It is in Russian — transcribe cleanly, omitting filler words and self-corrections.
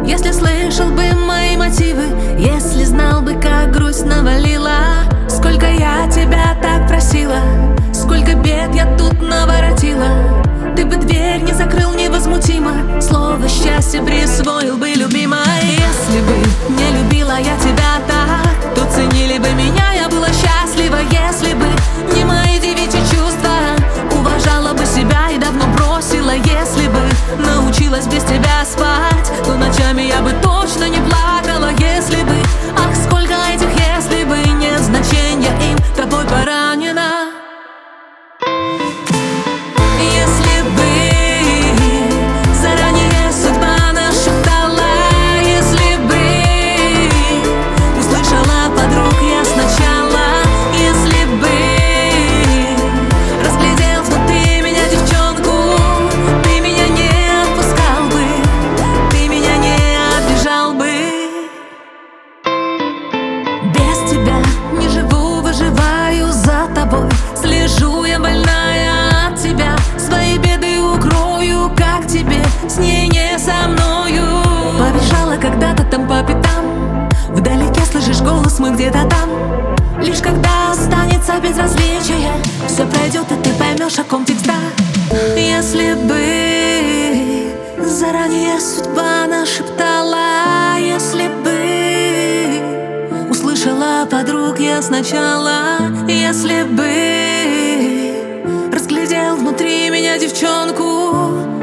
Если слышал бы мои мотивы, если знал бы, как грусть навалила. Сколько я тебя так просила, сколько бед я тут наворотила. Ты бы дверь не закрыл невозмутимо, слово счастье присвоил бы, любимая. Если бы не любила я тебя так, то ценили бы меня, я была счастлива. Если бы не мои девичьи чувства, уважала бы себя и давно бросила. Если бы научилась без тебя спать, то ночами я бы точно не плакала. Если бы, ах, сколько этих если бы, нет значения им, тобой поранена. Если бы заранее судьба нашептала, если бы услышала подруг я сначала, если бы разглядел внутри меня девчонку, ты меня не отпускал бы, ты меня не обижал бы. Без тебя не живу, выживаю за тобой, слежу я больная от тебя. Свои беды укрою, как тебе, с ней не со мною. Побежала когда-то там по пятам, вдалеке слышишь голос, мы где-то там. Лишь когда останется безразличие, все пройдет, и ты поймешь, о ком текста. Если бы заранее судьба нашептала, если бы услышала подруг я сначала, если бы разглядел внутри меня девчонку,